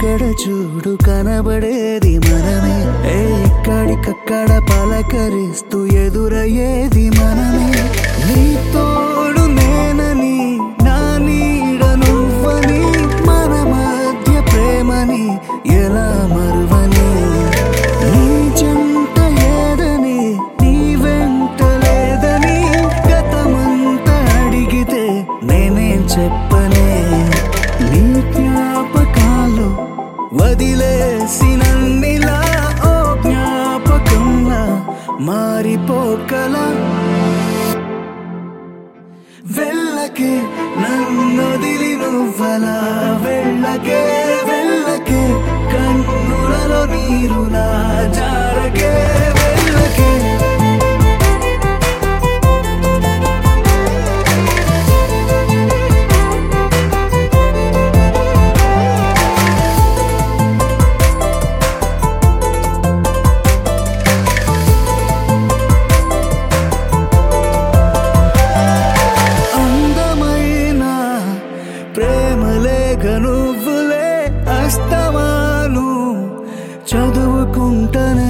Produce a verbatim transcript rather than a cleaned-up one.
ఎక్కడ చూడు కనబడేది మనమే, ఎక్కడికక్కడ పలకరిస్తూ ఎదురయ్యేది మనమే. నీ తోడు నేనని నా నీడ నువ్వని మన మధ్య ప్రేమని ఎలా మరువని, నీ జంట ఏదని నీ వెంట లేదని గతమంతా అడిగితే నేనేం చెప్పనే. నీ జ్ఞాపకాలు వదిలేసినన్నిలా ఓ జ్ఞాపకంలా మారిపోకలా. వెళ్ళకే నన్నొదిలి నువ్వలా వెళ్ళకే, వెళ్ళకే కన్నులలో నీరులా జారకే, వెళ్ళకే. ప్రేమలేఖ నువ్వులే అస్తమాను చదువుకుంటనే